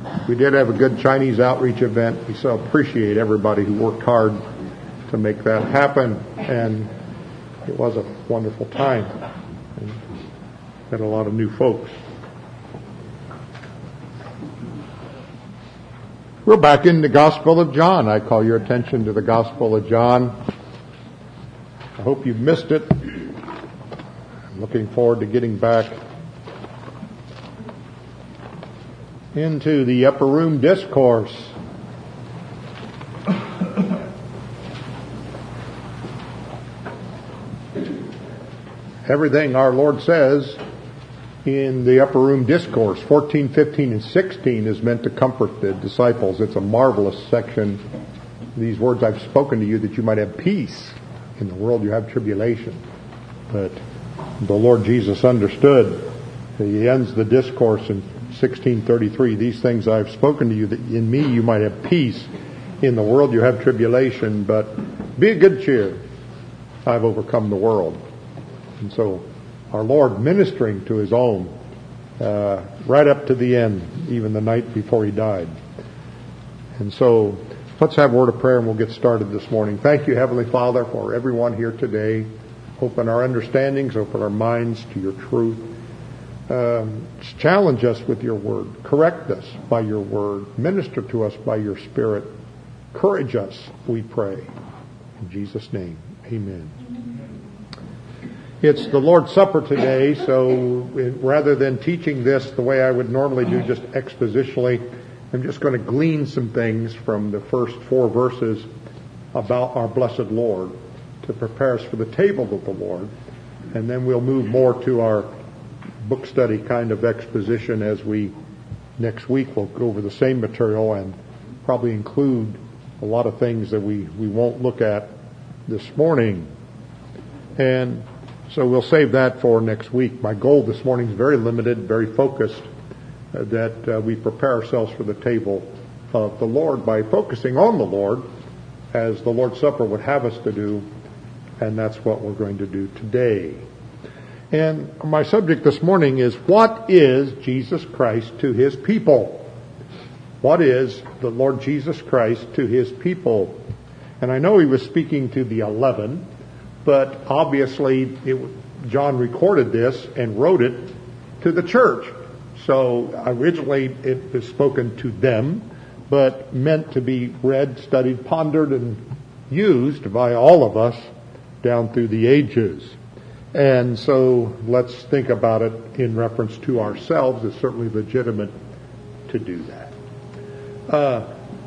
We did have a good Chinese outreach event. We so appreciate everybody who worked hard to make that happen, and it was a wonderful time. And met a lot of new folks. We're back in the Gospel of John. I call your attention to the Gospel of John. I hope you've missed it. I'm looking forward to getting back into the upper room discourse. Everything our Lord says in the upper room discourse, 14, 15, and 16, is meant to comfort the disciples. It's a marvelous section. These words I've spoken to you that you might have peace. In the world you have tribulation. But the Lord Jesus understood. He ends the discourse in 16:33. These things I have spoken to you, that in me you might have peace. In the world you have tribulation, but be of good cheer. I've overcome the world. And so our Lord ministering to His own right up to the end, even the night before He died. And so let's have a word of prayer and we'll get started this morning. Thank you, Heavenly Father, for everyone here today. Open our understandings, open our minds to your truth. Challenge us with your word. Correct us by your word. Minister to us by your Spirit. Courage us, we pray. In Jesus' name, amen. It's the Lord's Supper today, so rather than teaching this the way I would normally do, just expositionally, I'm just going to glean some things from the first 4 verses about our blessed Lord to prepare us for the table of the Lord. And then we'll move more to our book study kind of exposition as we, next week, we'll go over the same material and probably include a lot of things that we won't look at this morning. And so we'll save that for next week. My goal this morning is very limited, very focused, that we prepare ourselves for the table of the Lord by focusing on the Lord as the Lord's Supper would have us to do, and that's what we're going to do today. And my subject this morning is, what is Jesus Christ to His people? What is the Lord Jesus Christ to His people? And I know He was speaking to the 11, but obviously John recorded this and wrote it to the church. So originally it was spoken to them, but meant to be read, studied, pondered, and used by all of us down through the ages. And so let's think about it in reference to ourselves. It's certainly legitimate to do that.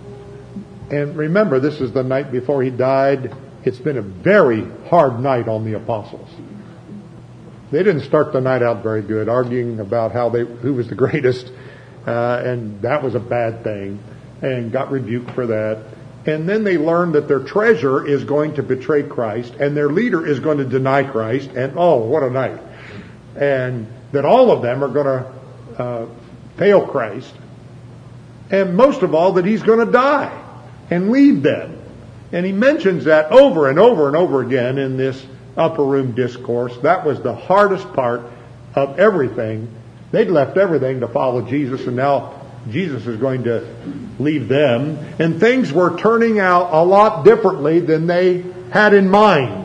And remember, this is the night before He died. It's been a very hard night on the apostles. They didn't start the night out very good, arguing about who was the greatest, and that was a bad thing, and got rebuked for that. And then they learned that their treasurer is going to betray Christ, and their leader is going to deny Christ, and oh, what a night. And that all of them are going to fail Christ, and most of all, that He's going to die and leave them. And He mentions that over and over and over again in this upper room discourse. That was the hardest part of everything. They'd left everything to follow Jesus, and now Jesus is going to leave them. And things were turning out a lot differently than they had in mind.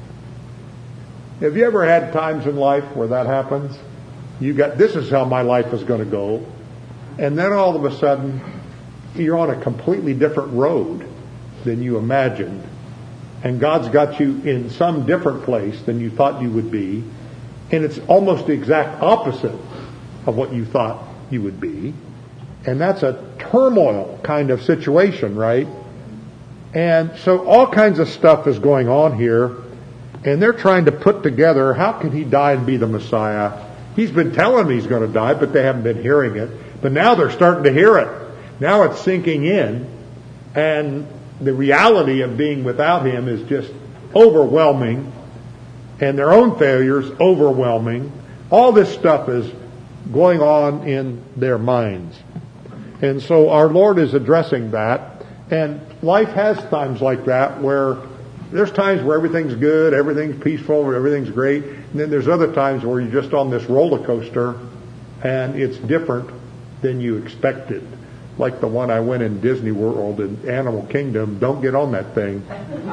Have you ever had times in life where that happens? This is how my life is going to go. And then all of a sudden, you're on a completely different road than you imagined. And God's got you in some different place than you thought you would be. And it's almost the exact opposite of what you thought you would be. And that's a turmoil kind of situation, right? And so all kinds of stuff is going on here. And they're trying to put together, how can He die and be the Messiah? He's been telling them He's going to die, but they haven't been hearing it. But now they're starting to hear it. Now it's sinking in. And the reality of being without Him is just overwhelming, and their own failures overwhelming. All this stuff is going on in their minds. And so our Lord is addressing that. And life has times like that where there's times where everything's good, everything's peaceful, everything's great. And then there's other times where you're just on this roller coaster and it's different than you expected. like the one I went in Disney World in Animal Kingdom. Don't get on that thing.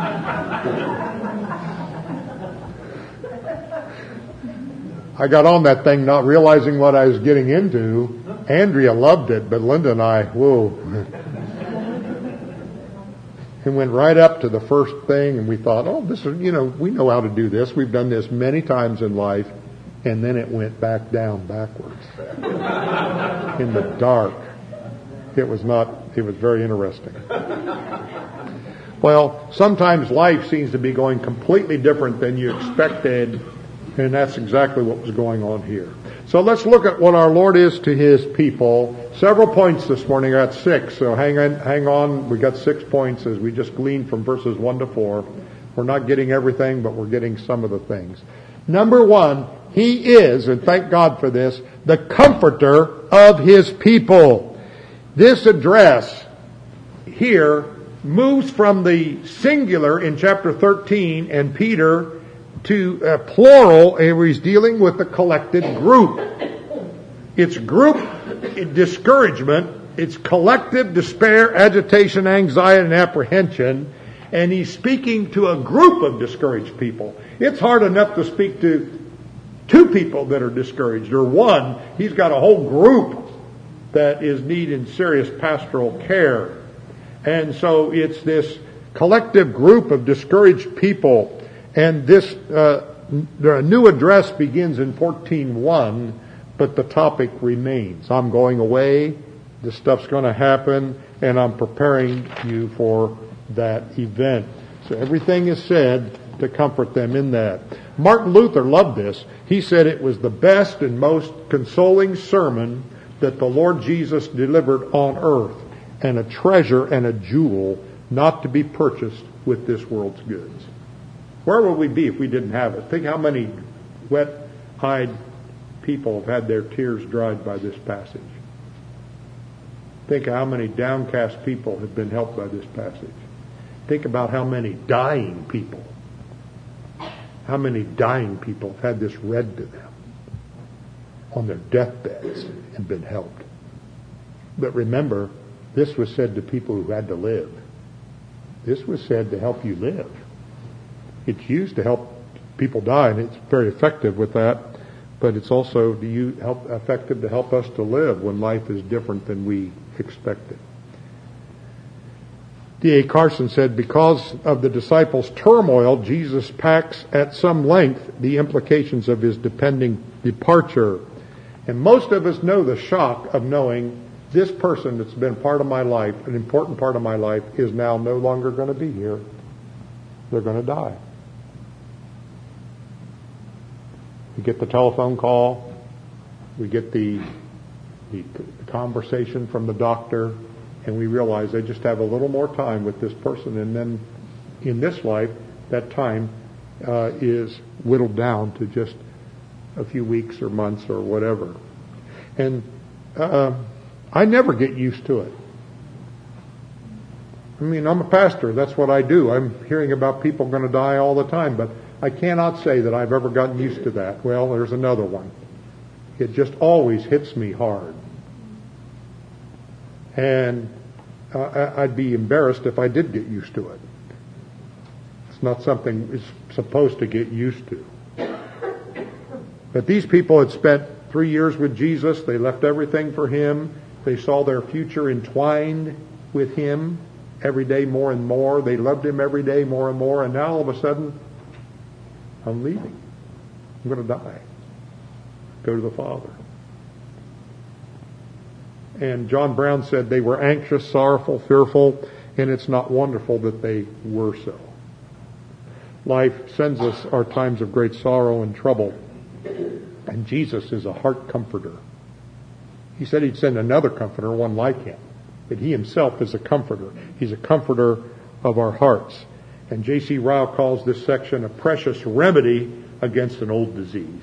I got on that thing not realizing what I was getting into. Andrea loved it, but Linda and I, whoa. And went right up to the first thing, and we thought, oh, this is, we know how to do this. We've done this many times in life. And then it went back down backwards in the dark. It was very interesting. Well, sometimes life seems to be going completely different than you expected, and that's exactly what was going on here. So let's look at what our Lord is to His people. Several points this morning. I got 6, so hang on. We got 6 points as we just gleaned from verses 1 to 4. We're not getting everything, but we're getting some of the things. Number 1, He is, and thank God for this, the comforter of His people. This address here moves from the singular in chapter 13 and Peter to plural, and he's dealing with the collected group. It's group discouragement, it's collective despair, agitation, anxiety, and apprehension, and he's speaking to a group of discouraged people. It's hard enough to speak to 2 people that are discouraged, or 1. He's got a whole group that is needing serious pastoral care. And so it's this collective group of discouraged people. And this the new address begins in 14:1, but the topic remains. I'm going away, this stuff's going to happen, and I'm preparing you for that event. So everything is said to comfort them in that. Martin Luther loved this. He said it was the best and most consoling sermon that the Lord Jesus delivered on earth, and a treasure and a jewel not to be purchased with this world's goods. Where would we be if we didn't have it? Think how many wet-eyed people have had their tears dried by this passage. Think how many downcast people have been helped by this passage. Think about how many dying people have had this read to them on their deathbeds and been helped. But remember, this was said to people who had to live. This was said to help you live. It's used to help people die, and it's very effective with that. But it's also effective to help us to live when life is different than we expected. D.A. Carson said, because of the disciples' turmoil, Jesus packs at some length the implications of his impending departure. And most of us know the shock of knowing this person that's been part of my life, an important part of my life, is now no longer going to be here. They're going to die. We get the telephone call. We get the conversation from the doctor. And we realize they just have a little more time with this person. And then in this life, that time is whittled down to just a few weeks or months or whatever. And I never get used to it. I mean, I'm a pastor. That's what I do. I'm hearing about people going to die all the time. But I cannot say that I've ever gotten used to that. Well, there's another one. It just always hits me hard. And I'd be embarrassed if I did get used to it. It's not something it's supposed to get used to. But these people had spent 3 years with Jesus. They left everything for Him. They saw their future entwined with Him every day more and more. They loved Him every day more and more. And now all of a sudden, I'm leaving. I'm going to die. Go to the Father. And John Brown said they were anxious, sorrowful, fearful, and it's not wonderful that they were so. Life sends us our times of great sorrow and trouble, and Jesus is a heart comforter. He said He'd send another comforter, one like Him, but He Himself is a comforter. He's a comforter of our hearts. And J.C. Ryle calls this section a precious remedy against an old disease.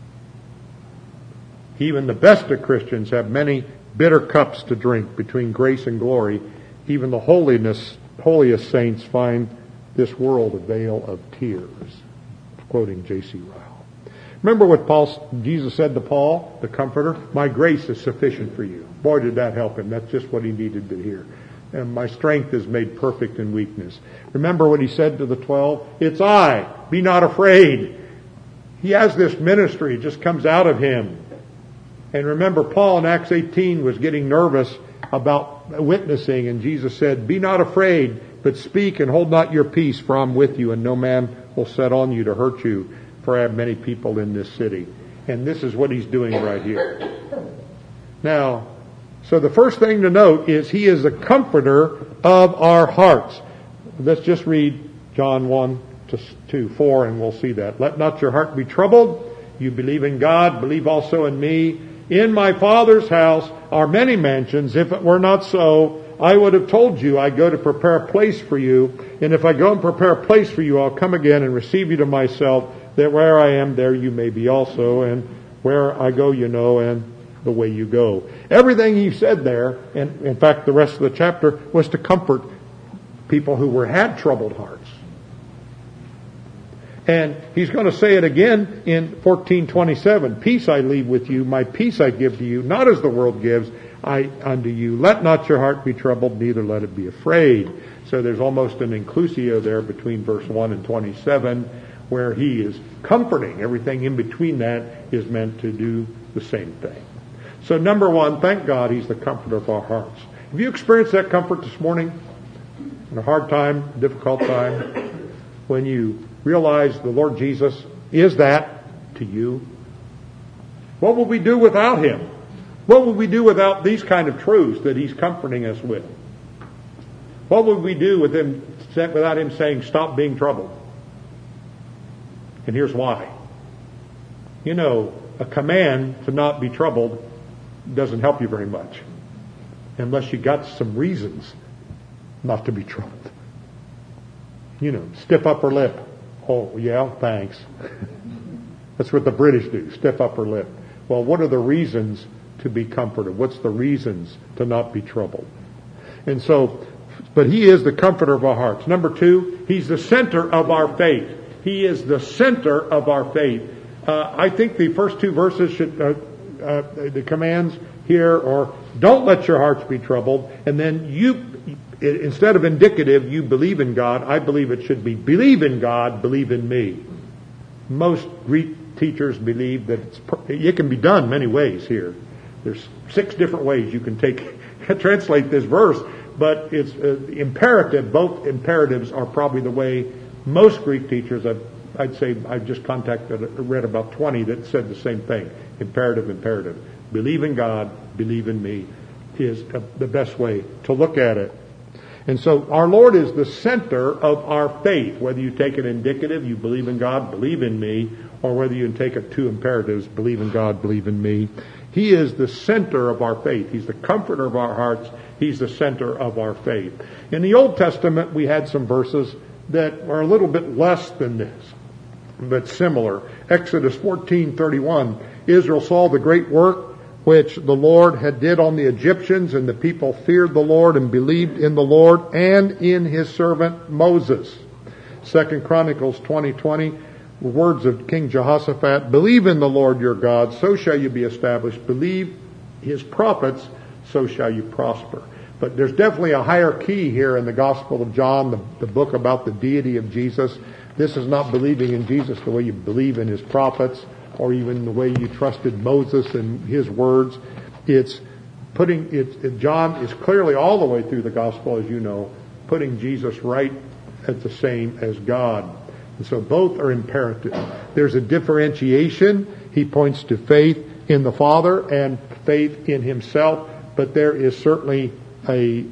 Even the best of Christians have many bitter cups to drink between grace and glory. Even the holiest saints find this world a vale of tears. Quoting J.C. Ryle. Remember what Jesus said to Paul, the Comforter? My grace is sufficient for you. Boy, did that help him. That's just what he needed to hear. And my strength is made perfect in weakness. Remember what he said to the 12? It's I. Be not afraid. He has this ministry. It just comes out of him. And remember, Paul in Acts 18 was getting nervous about witnessing, and Jesus said, be not afraid, but speak and hold not your peace, for I'm with you, and no man will set on you to hurt you, for I have many people in this city. And this is what he's doing right here. Now, so the first thing to note is he is the comforter of our hearts. Let's just read John 1-4, and we'll see that. Let not your heart be troubled. You believe in God, believe also in me. In my Father's house are many mansions. If it were not so, I would have told you, I go to prepare a place for you. And if I go and prepare a place for you, I'll come again and receive you to myself, that where I am, there you may be also. And where I go, you know, and the way you go. Everything he said there, and in fact the rest of the chapter, was to comfort people who had troubled hearts. And he's going to say it again in 14:27. Peace I leave with you, my peace I give to you, not as the world gives, I unto you. Let not your heart be troubled, neither let it be afraid. So there's almost an inclusio there between verse 1 and 27, where he is comforting. Everything in between that is meant to do the same thing. So number one, thank God he's the comforter of our hearts. Have you experienced that comfort this morning? In a hard time, difficult time, when you realize the Lord Jesus is that to you? What would we do without him? What would we do without these kind of truths that he's comforting us with? What would we do with him without him saying, stop being troubled? And here's why. You know, a command to not be troubled doesn't help you very much unless you got some reasons not to be troubled. You know, stiff upper lip. Oh, yeah, thanks. That's what the British do, stiff upper lip. Well, what are the reasons to be comforted? What's the reasons to not be troubled? And so, but he is the comforter of our hearts. Number two, he's the center of our faith. He is the center of our faith. I think the first two verses should, the commands here are, don't let your hearts be troubled. And then instead of indicative, you believe in God. I believe it should be, believe in God, believe in me. Most Greek teachers believe that it can be done many ways here. There's 6 different ways you can translate this verse, but it's imperative. Both imperatives are probably the way most Greek teachers, I'd say I've just read about 20 that said the same thing. Imperative. Believe in God, believe in me is the best way to look at it. And so our Lord is the center of our faith. Whether you take it indicative, you believe in God, believe in me, or whether you take it two imperatives, believe in God, believe in me. He is the center of our faith. He's the comforter of our hearts. He's the center of our faith. In the Old Testament, we had some verses that are a little bit less than this, but similar. Exodus 14:31, Israel saw the great work which the Lord had did on the Egyptians, and the people feared the Lord and believed in the Lord and in his servant Moses. 2 Chronicles 20:20, words of King Jehoshaphat, believe in the Lord your God, so shall you be established. Believe his prophets, so shall you prosper. But there's definitely a higher key here in the Gospel of John, the book about the deity of Jesus. This is not believing in Jesus the way you believe in his prophets, or even the way you trusted Moses and his words. John is clearly all the way through the gospel, as you know, putting Jesus right at the same as God. And so both are imperative. There's a differentiation. He points to faith in the Father and faith in himself, but there is certainly with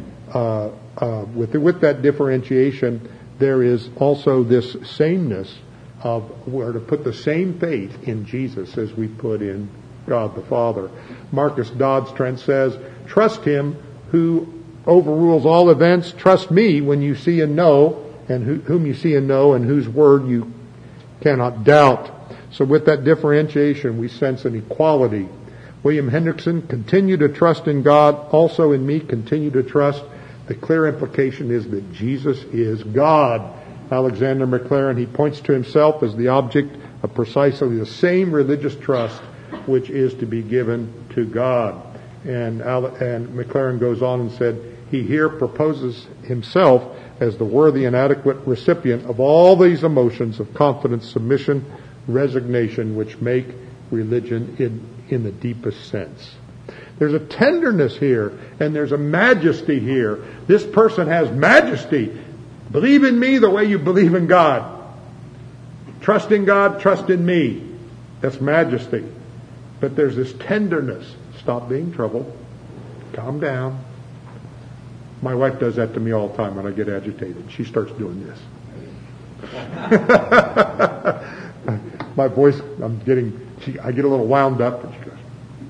that differentiation, there is also this sameness of where to put the same faith in Jesus as we put in God the Father. Marcus Dodds Trent says, trust him who overrules all events. Trust me when you see and know, and whom you see and know, and whose word you cannot doubt. So with that differentiation, we sense an equality. William Hendrickson, continue to trust in God, also in me, continue to trust. The clear implication is that Jesus is God. Alexander Maclaren, he points to himself as the object of precisely the same religious trust which is to be given to God. And McLaren goes on and said, he here proposes himself as the worthy and adequate recipient of all these emotions of confidence, submission, resignation, which make religion in the deepest sense. There's a tenderness here, and there's a majesty here. This person has majesty. Believe in me the way you believe in God. Trust in God, trust in me. That's majesty. But there's this tenderness. Stop being troubled. Calm down. My wife does that to me all the time when I get agitated. She starts doing this. My voice, I get a little wound up, and she goes.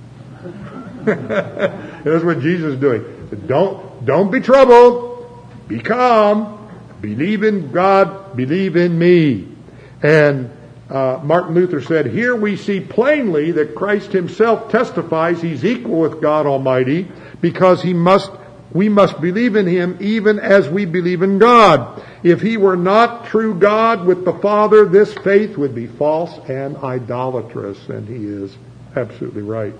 That's what Jesus is doing. Don't be troubled. Be calm. Believe in God. Believe in me. And Martin Luther said, here we see plainly that Christ himself testifies he's equal with God Almighty, because we must believe in him even as we believe in God. If he were not true God with the Father, this faith would be false and idolatrous. And he is absolutely right.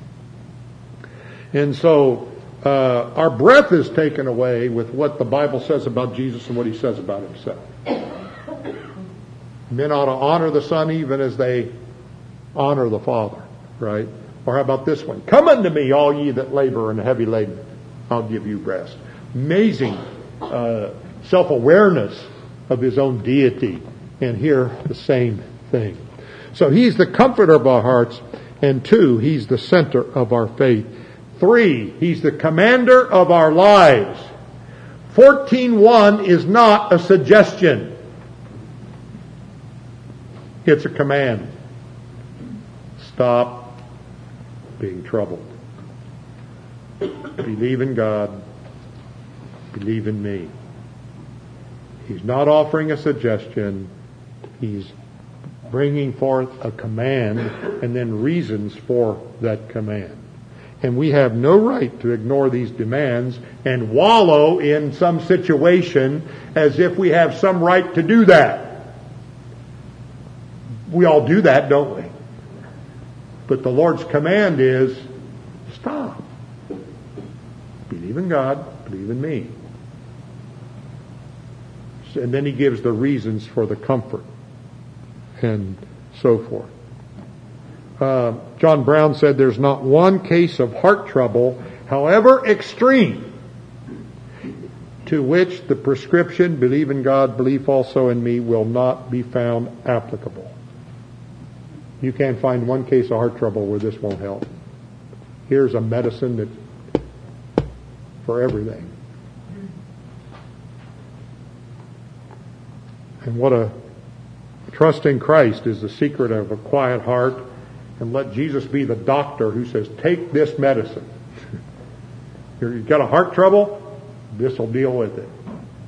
And so our breath is taken away with what the Bible says about Jesus and what he says about himself. Men ought to honor the Son even as they honor the Father, right? Or how about this one? Come unto me, all ye that labor and are heavy laden. I'll give you rest. Amazing self-awareness of his own deity. And here, the same thing. So he's the comforter of our hearts. And 2, he's the center of our faith. 3, he's the commander of our lives. 14:1 is not a suggestion. It's a command. Stop being troubled. Believe in God. Believe in me. He's not offering a suggestion. He's bringing forth a command and then reasons for that command. And we have no right to ignore these demands and wallow in some situation as if we have some right to do that. We all do that, don't we? But the Lord's command is, stop. Believe in God, believe in me. And then he gives the reasons for the comfort and so forth. John Brown said there's not one case of heart trouble, however extreme, to which the prescription, believe in God, believe also in me, will not be found applicable. You can't find one case of heart trouble where this won't help. Here's a medicine that for everything. And what a trust in Christ is the secret of a quiet heart. And let Jesus be the doctor who says, take this medicine. You've got a heart trouble? This will deal with it.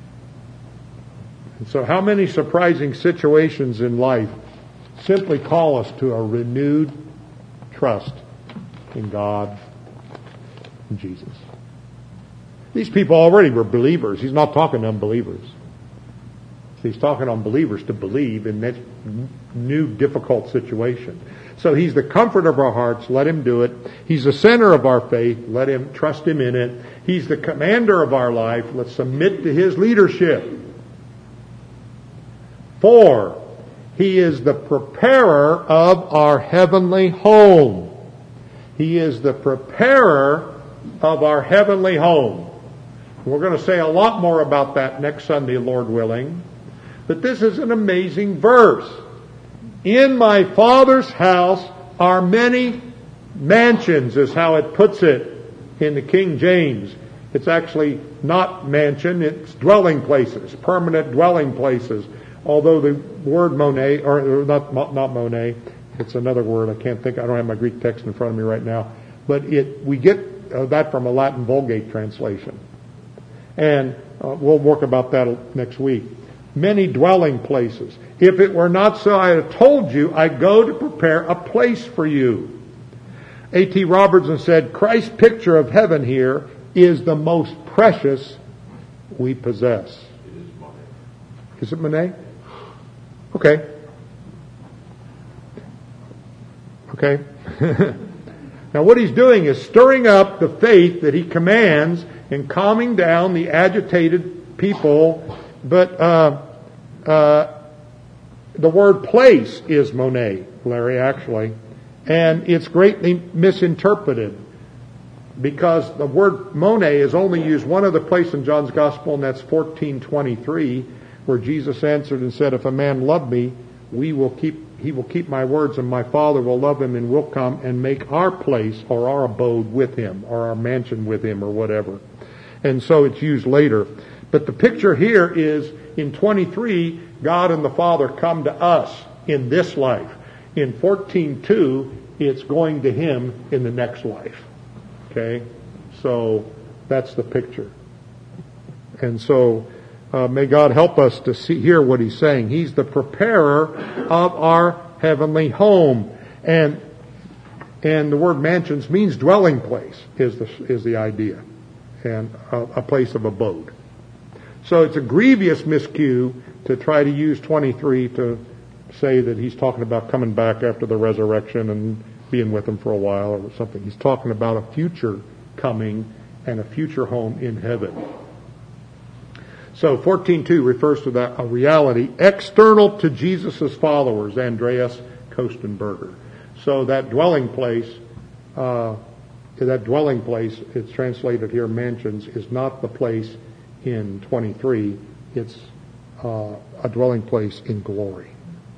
And so how many surprising situations in life simply call us to a renewed trust in God and Jesus. These people already were believers. He's not talking to unbelievers. He's talking to unbelievers to believe in that new difficult situation. So he's the comfort of our hearts. Let him do it. He's the center of our faith. Let him trust him in it. He's the commander of our life. Let's submit to his leadership. 4, he is the preparer of our heavenly home. He is the preparer of our heavenly home. We're going to say a lot more about that next Sunday, Lord willing. But this is an amazing verse. In my Father's house are many mansions, is how it puts it in the King James. It's actually not mansion, it's dwelling places, permanent dwelling places. Although the word Monet, or not Monet, it's another word, I don't have my Greek text in front of me right now. But we get that from a Latin Vulgate translation. And we'll work about that next week. Many dwelling places. If it were not so, I have told you, I go to prepare a place for you. A.T. Robertson said, Christ's picture of heaven here is the most precious we possess. Is it Monet? Okay. Okay? Now what he's doing is stirring up the faith that he commands and calming down the agitated people. But the word place is Monet, Larry, actually. And it's greatly misinterpreted because the word Monet is only used one other place in John's Gospel, and that's 14:23, where Jesus answered and said, if a man love me, he will keep my words, and my Father will love him, and will come and make our place or our abode with him, or our mansion with him, or whatever. And so it's used later. But the picture here is in 23, God and the Father come to us in this life. In 14:2, it's going to him in the next life. Okay? So that's the picture. And so may God help us to hear what he's saying. He's the preparer of our heavenly home. And the word mansions means dwelling place is the idea. And a place of abode. So it's a grievous miscue to try to use 23 to say that he's talking about coming back after the resurrection and being with them for a while or something. He's talking about a future coming and a future home in heaven. So 14:2 refers to that, a reality external to Jesus' followers, Andreas Kostenberger. So that dwelling place, it's translated here, mansions, is not the place in 23. It's a dwelling place in glory.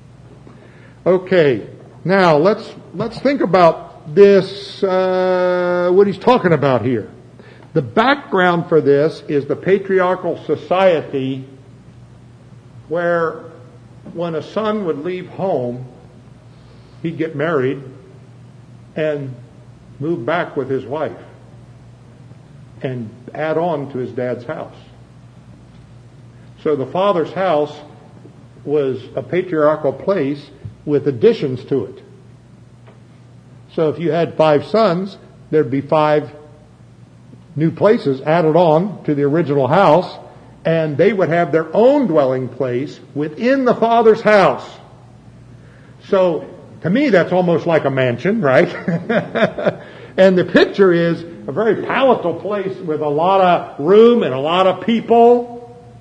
Okay, now let's think about this, what he's talking about here. The background for this is the patriarchal society where when a son would leave home, he'd get married and move back with his wife and add on to his dad's house. So the father's house was a patriarchal place with additions to it. So if you had 5 sons, there'd be 5 new places added on to the original house, and they would have their own dwelling place within the father's house. So to me, that's almost like a mansion, right? And the picture is a very palatable place with a lot of room and a lot of people.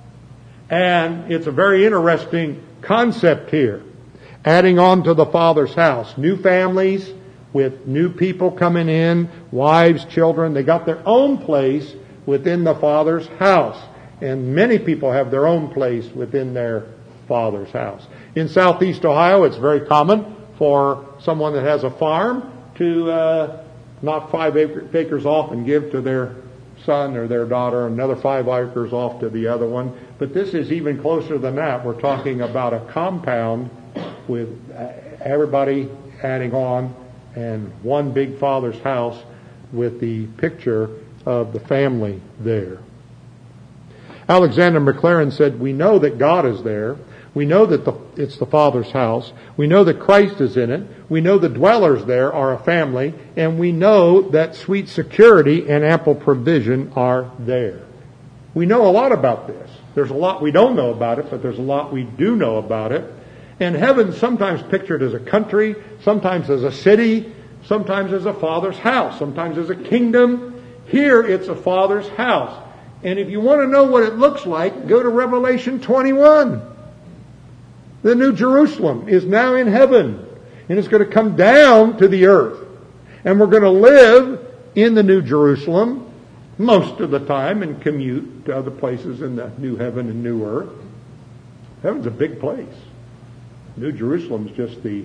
And it's a very interesting concept here. Adding on to the Father's house. New families with new people coming in, wives, children. They got their own place within the Father's house. And many people have their own place within their Father's house. In Southeast Ohio, it's very common for someone that has a farm to knock 5 acres off and give to their son or their daughter, another 5 acres off to the other one. But this is even closer than that. We're talking about a compound with everybody adding on and one big father's house with the picture of the family there. Alexander McLaren said, we know that God is there. We know that it's the Father's house. We know that Christ is in it. We know the dwellers there are a family. And we know that sweet security and ample provision are there. We know a lot about this. There's a lot we don't know about it, but there's a lot we do know about it. And heaven's sometimes pictured as a country, sometimes as a city, sometimes as a Father's house, sometimes as a kingdom. Here it's a Father's house. And if you want to know what it looks like, go to Revelation 21. The New Jerusalem is now in heaven, and it's going to come down to the earth. And we're going to live in the New Jerusalem most of the time and commute to other places in the new heaven and new earth. Heaven's a big place. New Jerusalem's just the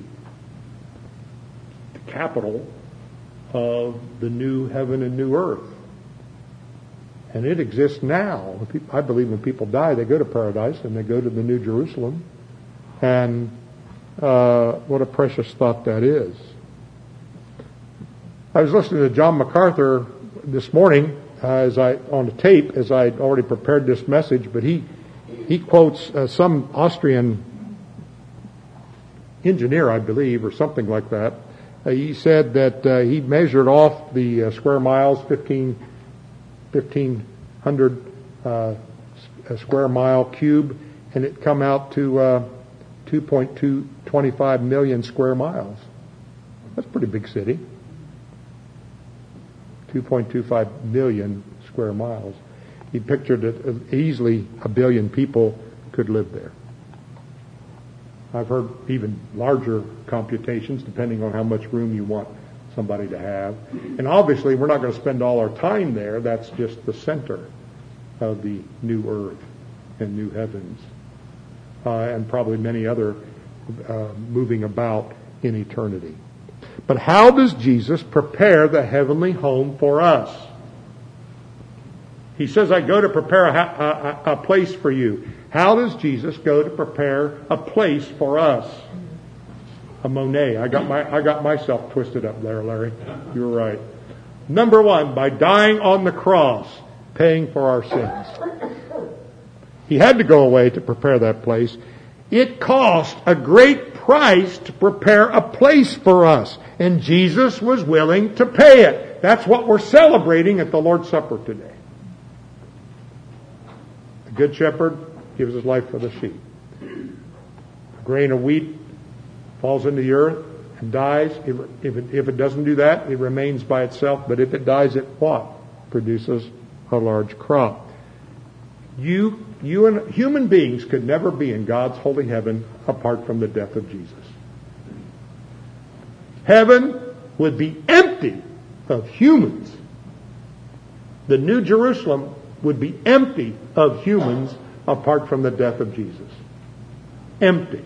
capital of the new heaven and new earth. And it exists now. I believe when people die, they go to paradise and they go to the New Jerusalem. And what a precious thought that is. I was listening to John MacArthur this morning on the tape as I'd already prepared this message, but he quotes some Austrian engineer, I believe, or something like that. He said that he measured off the square miles, 1,500 a square mile cube, and it come out to 2.225 million square miles. That's a pretty big city. 2.25 million square miles. He pictured that easily 1 billion people could live there. I've heard even larger computations depending on how much room you want somebody to have. And obviously we're not going to spend all our time there. That's just the center of the new earth and new heavens. And probably many other moving about in eternity. But how does Jesus prepare the heavenly home for us? He says, I go to prepare a place for you. How does Jesus go to prepare a place for us? A Monet. I got myself twisted up there, Larry. You were right. Number one, by dying on the cross, paying for our sins. He had to go away to prepare that place. It cost a great price to prepare a place for us. And Jesus was willing to pay it. That's what we're celebrating at the Lord's Supper today. The Good Shepherd gives his life for the sheep. A grain of wheat falls into the earth and dies. If it doesn't do that, it remains by itself. But if it dies, it what? Produces a large crop. You and human beings could never be in God's holy heaven apart from the death of Jesus. Heaven would be empty of humans. The New Jerusalem would be empty of humans apart from the death of Jesus. Empty.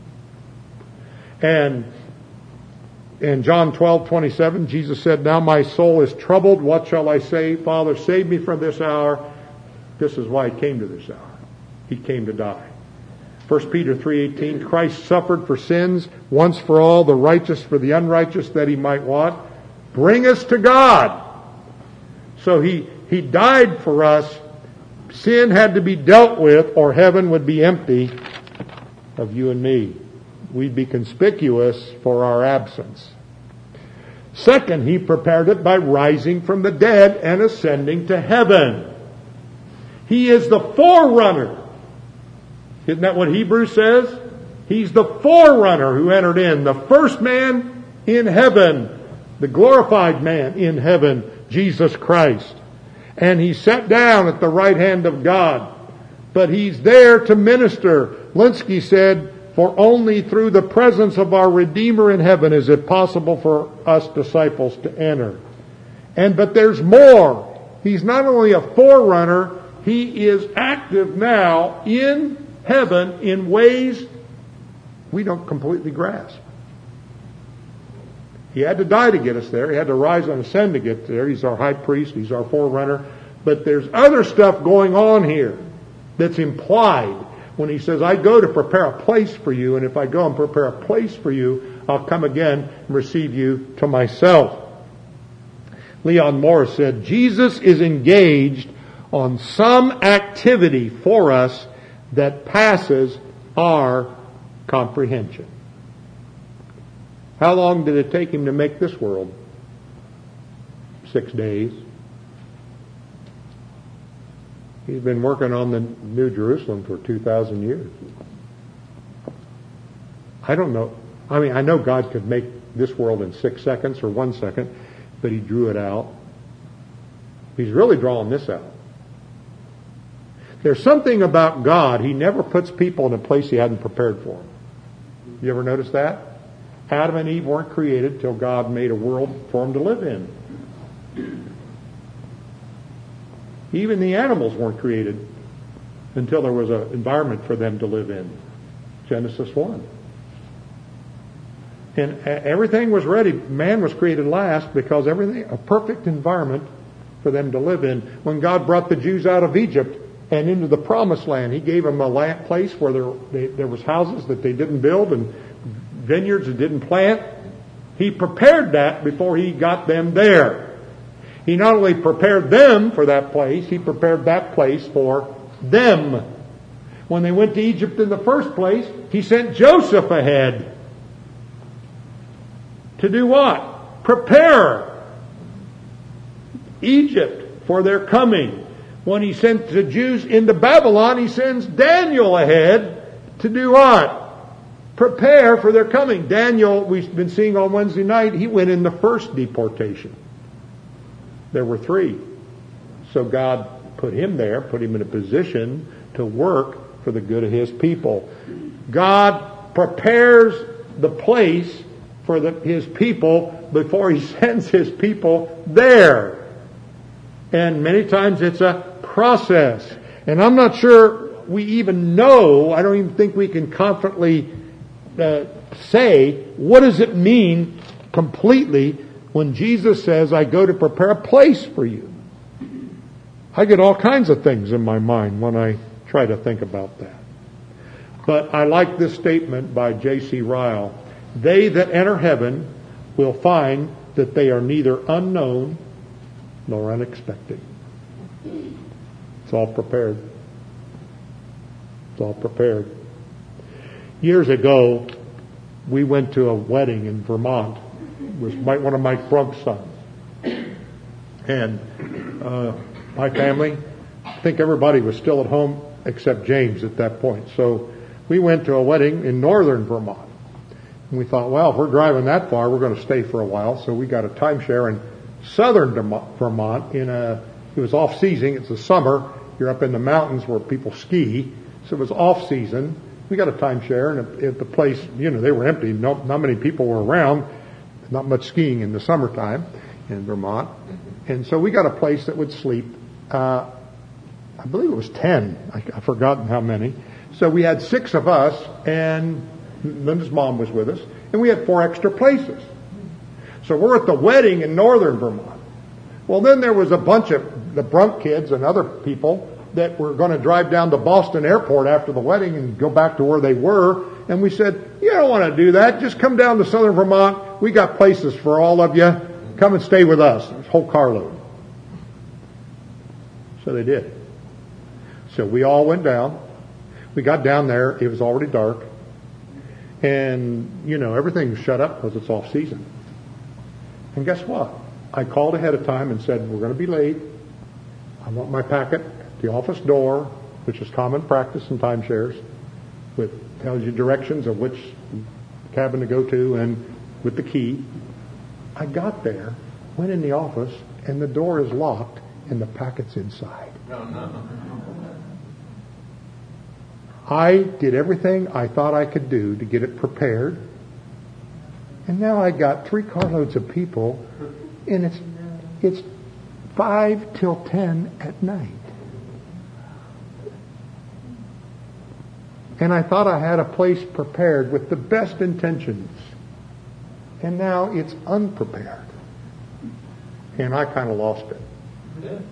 And in John 12:27, Jesus said, Now my soul is troubled. What shall I say? Father, save me from this hour. This is why he came to this hour. He came to die. 1 Peter 3:18, Christ suffered for sins once for all, the righteous for the unrighteous, that he might what? Bring us to God. So he died for us. Sin had to be dealt with, or heaven would be empty of you and me. We'd be conspicuous for our absence. Second, he prepared it by rising from the dead and ascending to heaven. He is the forerunner. Isn't that what Hebrews says? He's the forerunner who entered in. The first man in heaven. The glorified man in heaven. Jesus Christ. And he sat down at the right hand of God. But he's there to minister. Linsky said, For only through the presence of our Redeemer in heaven is it possible for us disciples to enter. But there's more. He's not only a forerunner, he is active now in heaven in ways we don't completely grasp. He had to die to get us there. He had to rise and ascend to get there. He's our high priest. He's our forerunner. But there's other stuff going on here that's implied when he says, I go to prepare a place for you, and if I go and prepare a place for you, I'll come again and receive you to myself. Leon Morris said, Jesus is engaged on some activity for us that passes our comprehension. How long did it take him to make this world? 6 days. He's been working on the New Jerusalem for 2,000 years. I don't know. I mean, I know God could make this world in 6 seconds or 1 second, but he drew it out. He's really drawing this out. There's something about God. He never puts people in a place he hadn't prepared for them. You ever notice that? Adam and Eve weren't created till God made a world for them to live in. Even the animals weren't created until there was an environment for them to live in. Genesis 1. And everything was ready. Man was created last because everything, a perfect environment for them to live in. When God brought the Jews out of Egypt and into the promised land, he gave them a place where there was houses that they didn't build and vineyards that didn't plant. He prepared that before he got them there. He not only prepared them for that place, he prepared that place for them. When they went to Egypt in the first place, he sent Joseph ahead. To do what? Prepare Egypt for their coming. When he sent the Jews into Babylon, he sends Daniel ahead to do what? prepare for their coming. Daniel, we've been seeing on Wednesday night, he went in the first deportation. There were 3. So God put him there, put him in a position to work for the good of his people. God prepares the place for his people before he sends his people there. And many times it's a process. And I'm not sure we even know, I don't even think we can confidently say, what does it mean completely when Jesus says, I go to prepare a place for you? I get all kinds of things in my mind when I try to think about that. But I like this statement by J.C. Ryle. They that enter heaven will find that they are neither unknown nor unexpected. It's all prepared. It's all prepared. Years ago, we went to a wedding in Vermont. It was one of Mike Brunk's sons. And my family, I think everybody was still at home except James at that point. So we went to a wedding in northern Vermont. And we thought, well, if we're driving that far, we're going to stay for a while. So we got a timeshare in southern Vermont it was off season. It's the summer. You're up in the mountains where people ski. So it was off season. We got a timeshare, and at the place, they were empty. Not many people were around. Not much skiing in the summertime in Vermont. And so we got a place that would sleep, I believe it was 10. I've forgotten how many. So we had 6 of us, and Linda's mom was with us, and we had 4 extra places. So we're at the wedding in northern Vermont. Well, then there was a bunch of the Brunk kids and other people that were going to drive down to Boston Airport after the wedding and go back to where they were. And we said, you don't want to do that. Just come down to southern Vermont. We got places for all of you. Come and stay with us. It was a whole carload. So they did. So we all went down. We got down there. It was already dark. And, everything was shut up because it's off season. And guess what? I called ahead of time and said, we're going to be late. I want my packet at the office door, which is common practice in timeshares, tells you directions of which cabin to go to and with the key. I got there, went in the office, and the door is locked and the packet's inside. No. I did everything I thought I could do to get it prepared. And now I got 3 carloads of people, and it's 5 till 10 at night. And I thought I had a place prepared with the best intentions. And now it's unprepared. And I kind of lost it.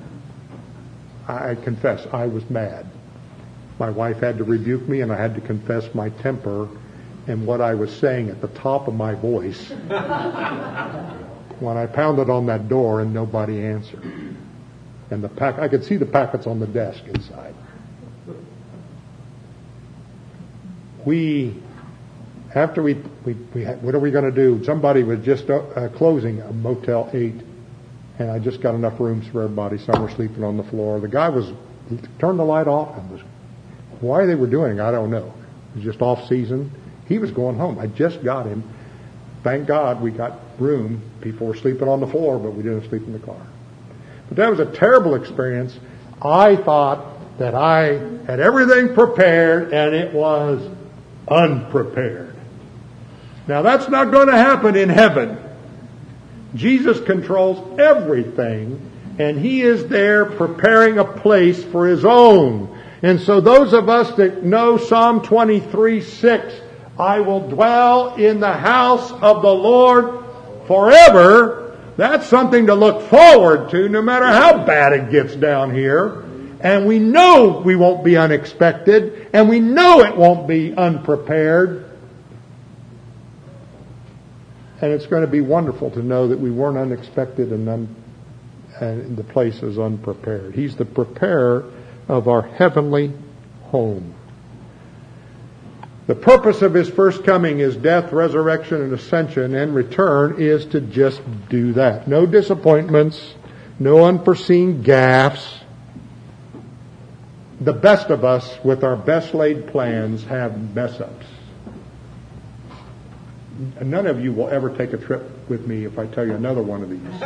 I confess, I was mad. My wife had to rebuke me, and I had to confess my temper and what I was saying at the top of my voice when I pounded on that door and nobody answered. And I could see the packets on the desk inside. What are we going to do? Somebody was just closing a Motel 8, and I just got enough rooms for everybody. Some were sleeping on the floor. The guy turned the light off, and why they were doing it, I don't know. It was just off season. He was going home. I just got him. Thank God we got room. People were sleeping on the floor, but we didn't sleep in the car. But that was a terrible experience. I thought that I had everything prepared, and it was unprepared. Now that's not going to happen in heaven. Jesus controls everything, and He is there preparing a place for His own. And so those of us that know Psalm 23:6, I will dwell in the house of the Lord forever, that's something to look forward to no matter how bad it gets down here. And we know we won't be unexpected, and we know it won't be unprepared. And it's going to be wonderful to know that we weren't unexpected and the place is unprepared. He's the preparer of our heavenly home. The purpose of His first coming is death, resurrection, and ascension, and return is to just do that. No disappointments, no unforeseen gaffes. The best of us, with our best laid plans, have mess-ups. none of you will ever take a trip with me if I tell you another one of these.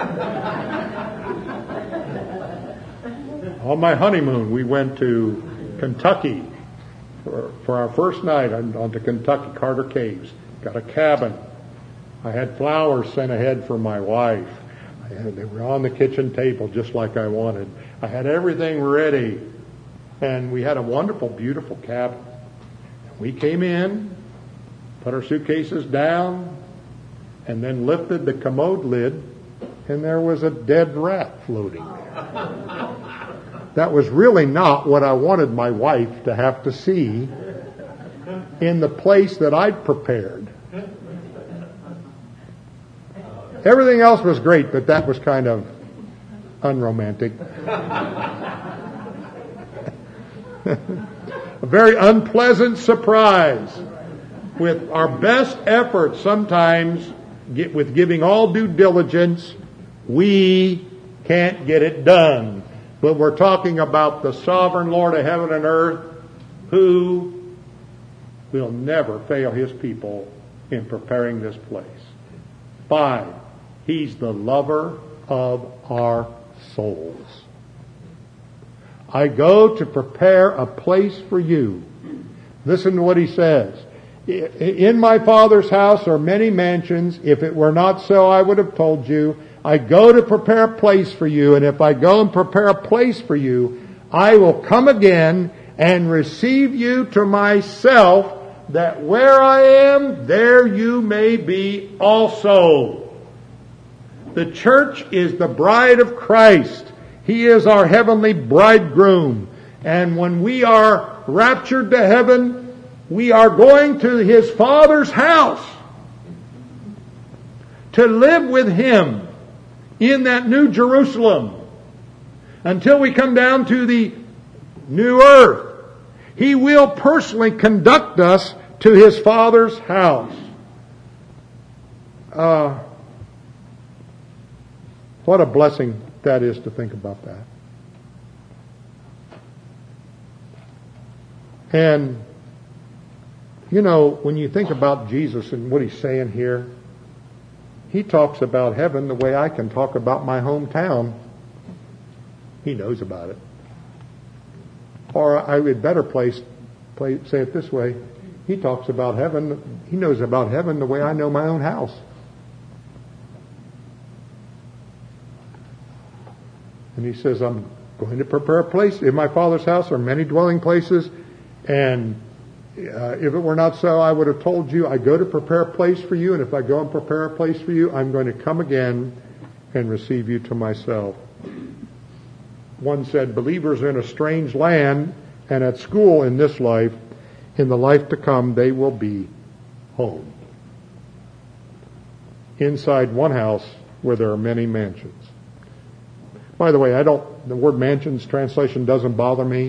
On my honeymoon, we went to Kentucky for our first night on to Kentucky, Carter Caves. Got a cabin. I had flowers sent ahead for my wife. They were on the kitchen table just like I wanted. I had everything ready. And we had a wonderful, beautiful cabin. We came in, put our suitcases down, and then lifted the commode lid, and there was a dead rat floating there. That was really not what I wanted my wife to have to see in the place that I'd prepared. Everything else was great, but that was kind of unromantic. A very unpleasant surprise. With our best efforts, sometimes with giving all due diligence, we can't get it done. But we're talking about the sovereign Lord of heaven and earth, who will never fail His people in preparing this place. 5, He's the lover of our souls. I go to prepare a place for you. Listen to what He says. In my Father's house are many mansions. If it were not so, I would have told you. I go to prepare a place for you, and if I go and prepare a place for you, I will come again and receive you to myself, that where I am, there you may be also. The church is the bride of Christ. He is our heavenly bridegroom. And when we are raptured to heaven, we are going to His Father's house to live with Him in that new Jerusalem until we come down to the new earth. He will personally conduct us to His Father's house. What a blessing that is to think about that. And, you know, when you think about Jesus and what He's saying here, He talks about heaven the way I can talk about my hometown. He knows about it. Or I would better say it this way. He talks about heaven. He knows about heaven the way I know my own house. And He says, I'm going to prepare a place. In my Father's house are many dwelling places. And if it were not so, I would have told you, I go to prepare a place for you. And if I go and prepare a place for you, I'm going to come again and receive you to myself. One said, believers are in a strange land and at school in this life. In the life to come, they will be home. Inside one house where there are many mansions. By the way, the word mansions translation doesn't bother me.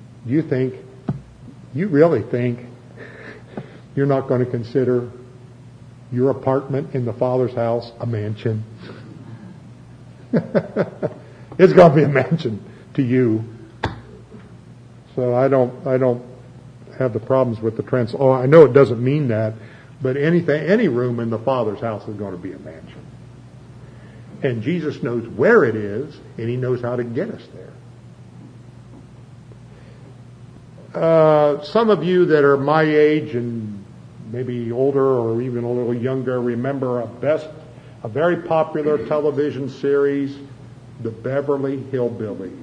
You really think you're not going to consider your apartment in the Father's house a mansion? It's going to be a mansion to you. So I don't have the problems with the translation. Oh, I know it doesn't mean that, but any room in the Father's house is going to be a mansion. And Jesus knows where it is, and He knows how to get us there. Some of you that are my age and maybe older or even a little younger remember a very popular television series, The Beverly Hillbillies.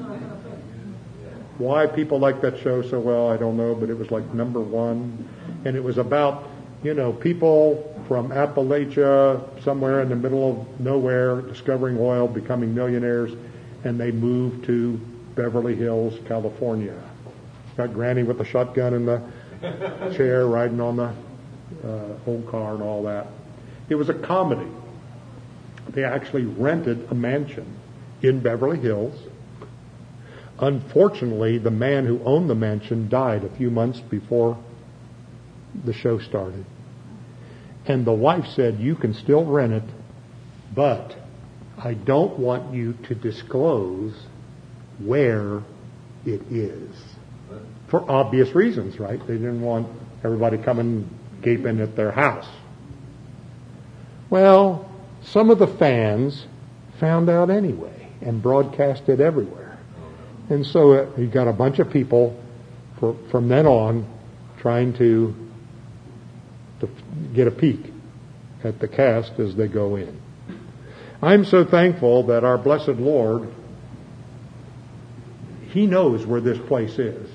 Why people like that show so well, I don't know, but it was like number one. And it was about, people from Appalachia, somewhere in the middle of nowhere, discovering oil, becoming millionaires, and they moved to Beverly Hills, California. Got Granny with the shotgun in the chair, riding on the old car and all that. It was a comedy. They actually rented a mansion in Beverly Hills. Unfortunately, the man who owned the mansion died a few months before the show started. And the wife said, you can still rent it, but I don't want you to disclose where it is. For obvious reasons, right? They didn't want everybody coming gaping at their house. Well, some of the fans found out anyway and broadcast it everywhere. And so you got a bunch of people from then on trying to get a peek at the cast as they go in. I'm so thankful that our blessed Lord, He knows where this place is.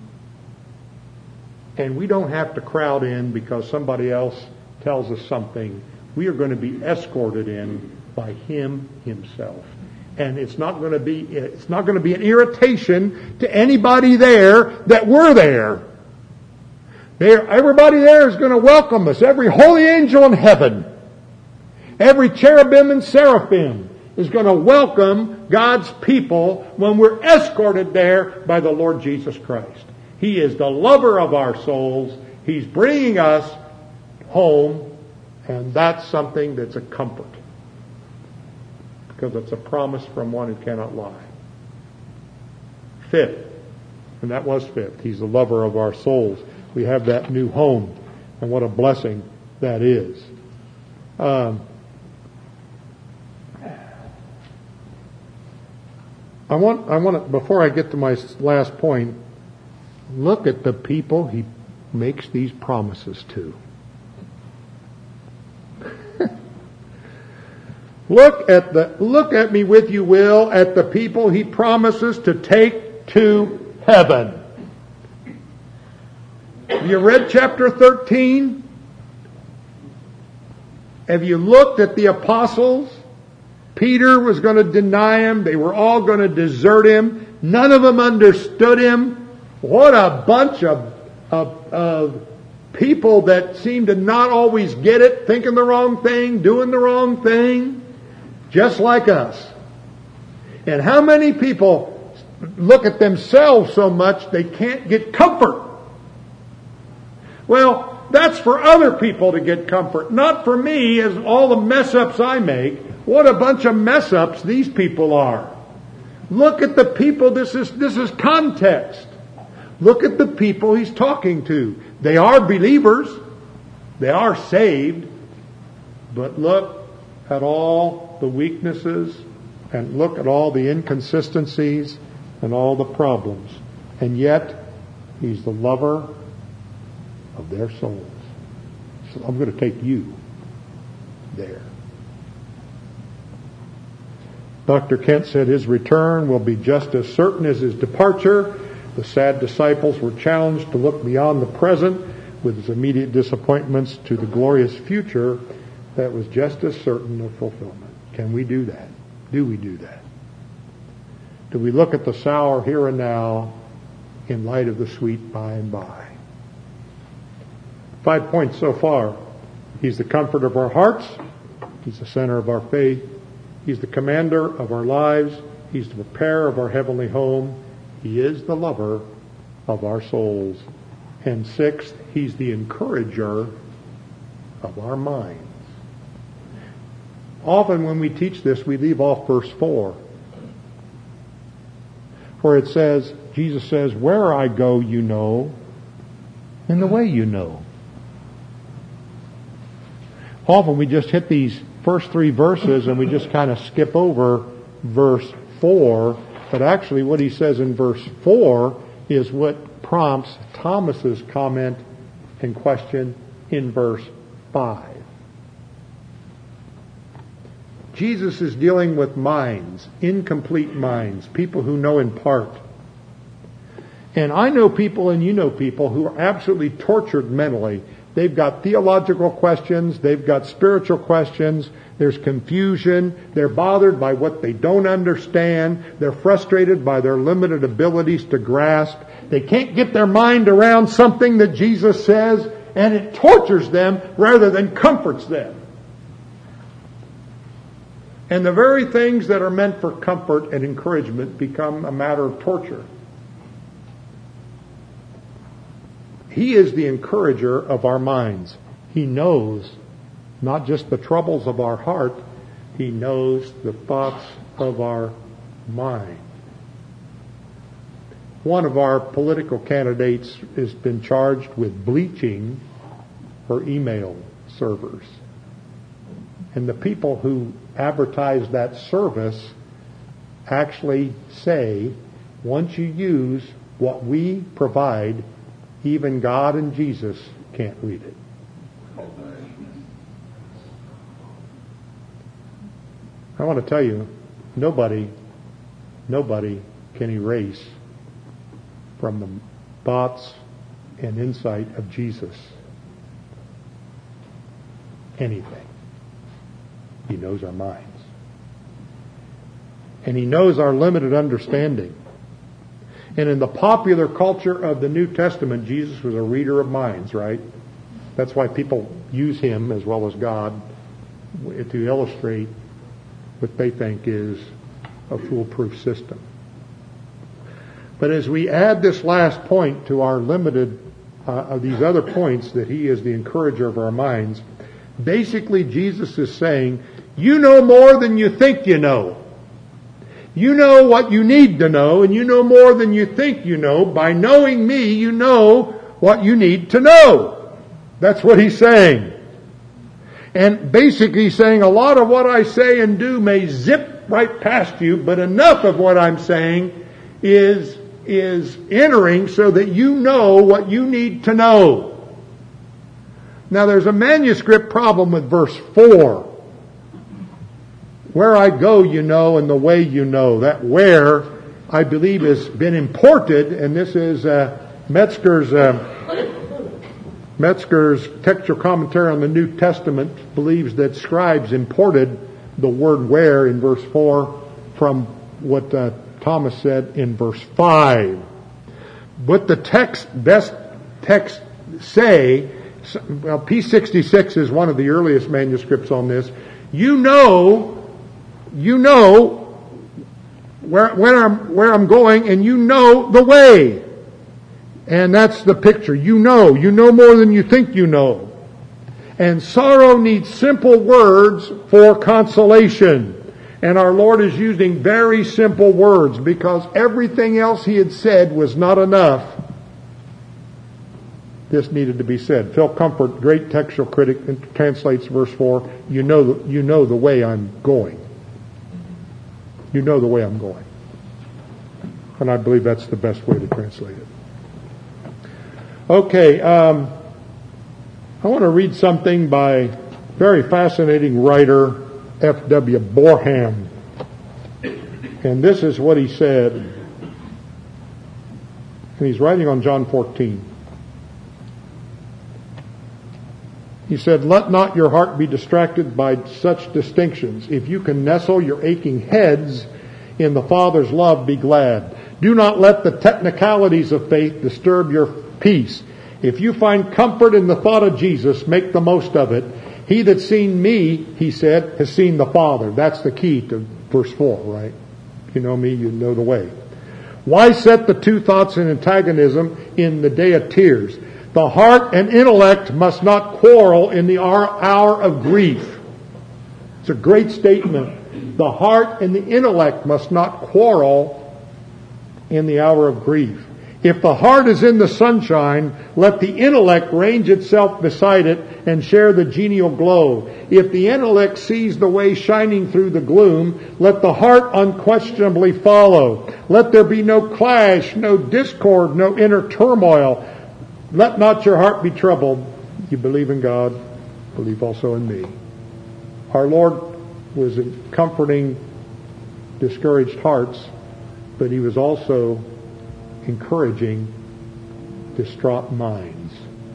And we don't have to crowd in because somebody else tells us something. We are going to be escorted in by Him Himself. And it's not going to be an irritation to anybody there that we're there. Everybody there is going to welcome us. Every holy angel in heaven, every cherubim and seraphim is going to welcome God's people when we're escorted there by the Lord Jesus Christ. He is the lover of our souls. He's bringing us home, and that's something that's a comfort, because it's a promise from one who cannot lie. Fifth, and that was fifth, He's the lover of our souls. We have that new home, and what a blessing that is. I want to, before I get to my last point, look at the people He makes these promises to. Look at me, with you will, at the people He promises to take to heaven. Have you read chapter 13? Have you looked at the apostles? Peter was going to deny Him. They were all going to desert Him. None of them understood Him. What a bunch of people that seem to not always get it, thinking the wrong thing, doing the wrong thing, just like us. And how many people look at themselves so much they can't get comfort? Well, that's for other people to get comfort, not for me, as all the mess-ups I make. What a bunch of mess-ups these people are. Look at the people. This is context. Look at the people He's talking to. They are believers. They are saved. But look at all the weaknesses, and look at all the inconsistencies and all the problems. And yet, He's the lover of their souls. So I'm going to take you there. Dr. Kent said His return will be just as certain as His departure. The sad disciples were challenged to look beyond the present with its immediate disappointments to the glorious future that was just as certain of fulfillment. Can we do that? Do we do that? Do we look at the sour here and now in light of the sweet by and by? 5 points so far. He's the comfort of our hearts. He's the center of our faith. He's the commander of our lives. He's the preparer of our heavenly home. He is the lover of our souls. And sixth, He's the encourager of our minds. Often when we teach this, we leave off verse 4, where it says, Jesus says, "Where I go, you know, and the way you know." Often we just hit these first 3 verses and we just kind of skip over verse 4. But actually what He says in verse 4 is what prompts Thomas's comment and question in verse 5. Jesus is dealing with minds, incomplete minds, people who know in part. And I know people, and you know people, who are absolutely tortured mentally. They've got theological questions. They've got spiritual questions. There's confusion. They're bothered by what they don't understand. They're frustrated by their limited abilities to grasp. They can't get their mind around something that Jesus says, and it tortures them rather than comforts them. And the very things that are meant for comfort and encouragement become a matter of torture. He is the encourager of our minds. He knows not just the troubles of our heart, He knows the thoughts of our mind. One of our political candidates has been charged with bleaching her email servers. And the people who advertise that service actually say, once you use what we provide, even God and Jesus can't read it. I want to tell you, nobody can erase from the thoughts and insight of Jesus anything. He knows our minds. And He knows our limited understanding. And in the popular culture of the New Testament, Jesus was a reader of minds, right? That's why people use Him as well as God to illustrate what they think is a foolproof system. But as we add this last point to our limited of these other points, that He is the encourager of our minds, basically Jesus is saying, you know more than you think you know. You know what you need to know, and you know more than you think you know. By knowing me, you know what you need to know. That's what He's saying. And basically He's saying a lot of what I say and do may zip right past you, but enough of what I'm saying is entering so that you know what you need to know. Now there's a manuscript problem with verse 4. Where I go, you know, and the way you know. That where, I believe, has been imported, and this is Metzger's textual commentary on the New Testament believes that scribes imported the word where in verse 4 from what Thomas said in verse 5. What the best text say, well, P66 is one of the earliest manuscripts on this. You know where I'm going, and you know the way. And that's the picture. You know more than you think you know. And sorrow needs simple words for consolation. And our Lord is using very simple words because everything else He had said was not enough. This needed to be said. Phil Comfort, great textual critic, translates verse 4, you know the way I'm going. You know the way I'm going. And I believe that's the best way to translate it. Okay, I want to read something by a very fascinating writer, F.W. Boreham. And this is what he said. And he's writing on John 14. He said, let not your heart be distracted by such distinctions. If you can nestle your aching heads in the Father's love, be glad. Do not let the technicalities of faith disturb your peace. If you find comfort in the thought of Jesus, make the most of it. He that's seen me, he said, has seen the Father. That's the key to verse 4, right? You know me, you know the way. Why set the two thoughts in antagonism in the day of tears? The heart and intellect must not quarrel in the hour of grief. It's a great statement. The heart and the intellect must not quarrel in the hour of grief. If the heart is in the sunshine, let the intellect range itself beside it and share the genial glow. If the intellect sees the way shining through the gloom, let the heart unquestionably follow. Let there be no clash, no discord, no inner turmoil. Let not your heart be troubled. You believe in God, believe also in me. Our Lord was comforting discouraged hearts, but He was also encouraging distraught minds.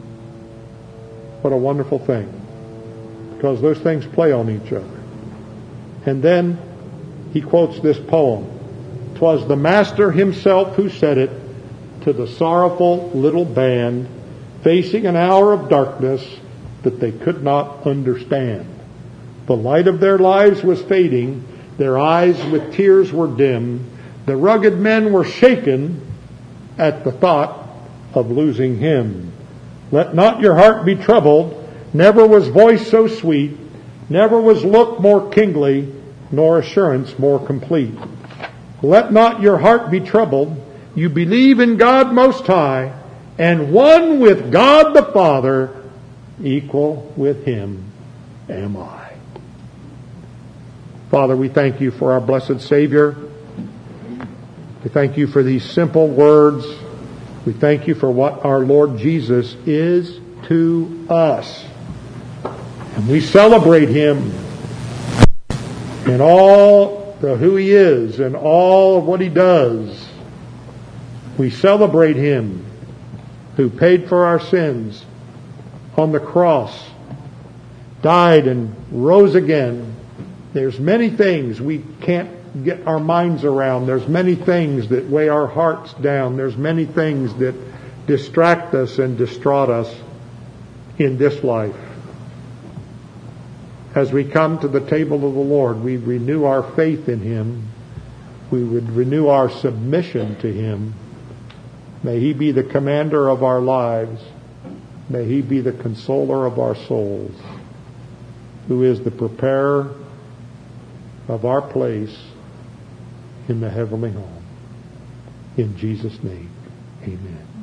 What a wonderful thing. Because those things play on each other. And then he quotes this poem. 'Twas the Master Himself who said it to the sorrowful little band, facing an hour of darkness that they could not understand. The light of their lives was fading. Their eyes with tears were dim. The rugged men were shaken at the thought of losing Him. Let not your heart be troubled. Never was voice so sweet. Never was look more kingly, nor assurance more complete. Let not your heart be troubled. You believe in God Most High, and one with God the Father, equal with Him am I. Father, we thank you for our blessed Savior. We thank you for these simple words. We thank you for what our Lord Jesus is to us. And we celebrate Him in all of who He is and all of what He does. We celebrate Him who paid for our sins on the cross, died and rose again. There's many things we can't get our minds around. There's many things that weigh our hearts down. There's many things that distract us and distraught us in this life. As we come to the table of the Lord, we renew our faith in Him. We would renew our submission to Him. May He be the commander of our lives. May He be the consoler of our souls, who is the preparer of our place in the heavenly home. In Jesus' name, amen.